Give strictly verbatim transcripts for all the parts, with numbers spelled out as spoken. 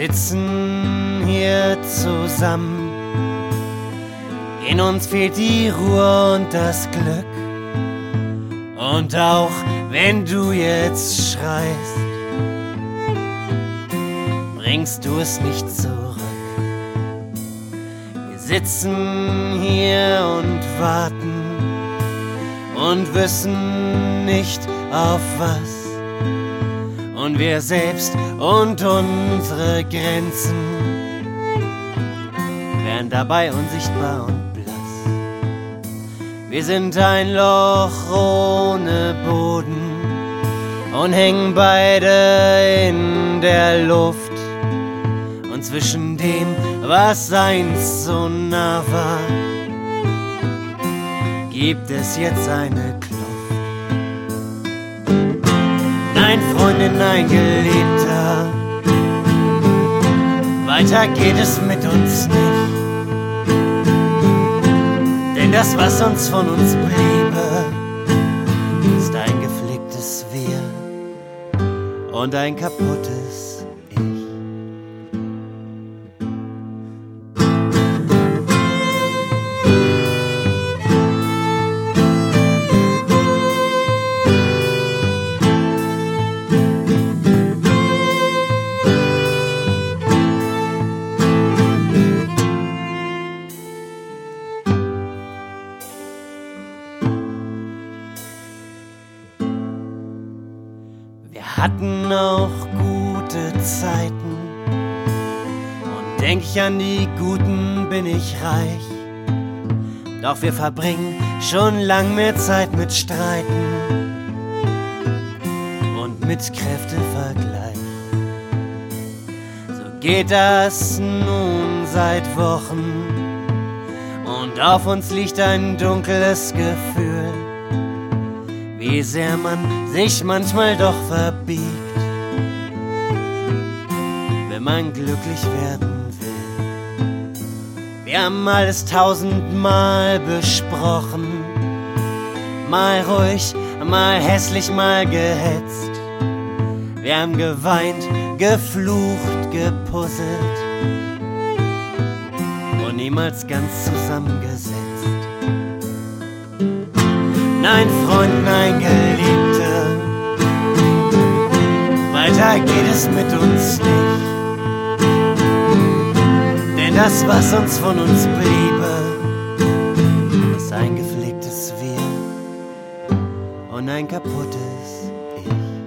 sitzen hier zusammen. In uns fehlt die Ruhe und das Glück. Und auch wenn du jetzt schreist, bringst du es nicht zurück. Wir sitzen hier und warten und wissen nicht auf was. Und wir selbst und unsere Grenzen werden dabei unsichtbar und blass. Wir sind ein Loch ohne Boden und hängen beide in der Luft. Und zwischen dem, was einst so nah war, gibt es jetzt eine Kluft. Nein, Freundin, nein, Geliebter, weiter geht es mit uns nicht. Denn das, was uns von uns bliebe, ist ein gepflegtes Wir und ein kaputtes Ich. Wir hatten auch gute Zeiten und denk ich an die guten, bin ich reich. Doch wir verbringen schon lang mehr Zeit mit Streiten und mit Kräftevergleich. So geht das nun seit Wochen und auf uns liegt ein dunkles Gefühl, wie sehr man sich manchmal doch verbiegt, wenn man glücklich werden will. Wir haben alles tausendmal besprochen, mal ruhig, mal hässlich, mal gehetzt. Wir haben geweint, geflucht, gepuzzelt und niemals ganz zusammengesetzt. Nein, Freund, nein, Geliebter, weiter geht es mit uns nicht. Denn das, was uns von uns bliebe, ist ein gepflegtes Wir und ein kaputtes Ich.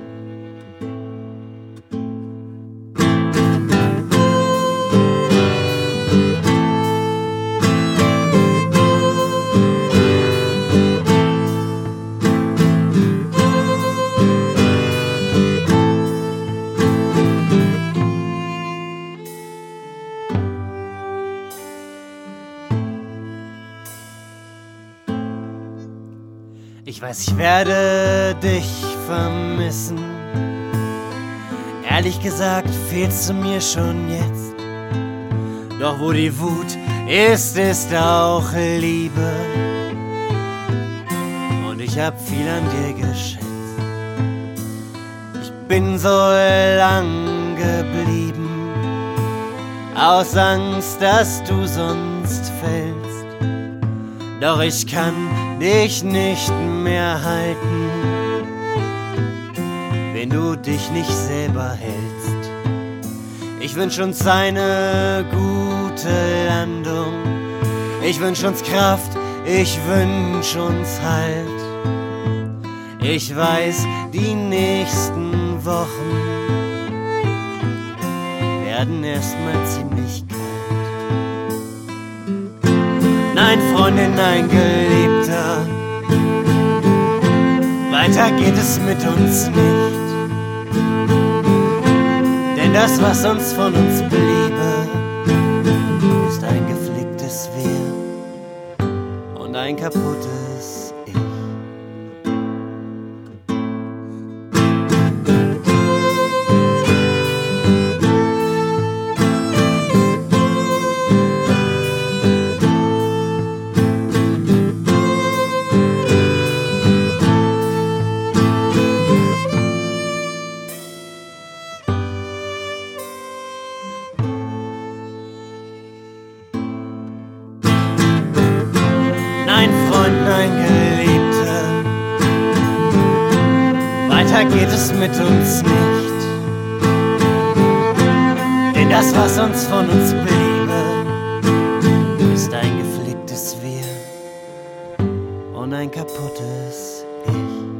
Ich weiß, ich werde dich vermissen. Ehrlich gesagt fehlst du mir schon jetzt. Doch wo die Wut ist, ist auch Liebe. Und ich hab viel an dir geschätzt. Ich bin so lang geblieben, aus Angst, dass du sonst fällst. Doch ich kann dich nicht mehr halten, wenn du dich nicht selber hältst. Ich wünsch uns eine gute Landung, ich wünsch uns Kraft, ich wünsch uns Halt. Ich weiß, die nächsten Wochen werden erstmal ziemlich kalt. Nein, Freundin, nein, Geliebter, weiter geht es mit uns nicht. Denn das, was uns von uns bliebe, ist ein gepflegtes Wir und ein kaputtes Ich. geht es mit uns nicht. Denn das, was uns von uns bliebe, ist ein gepflegtes Wir und ein kaputtes Ich.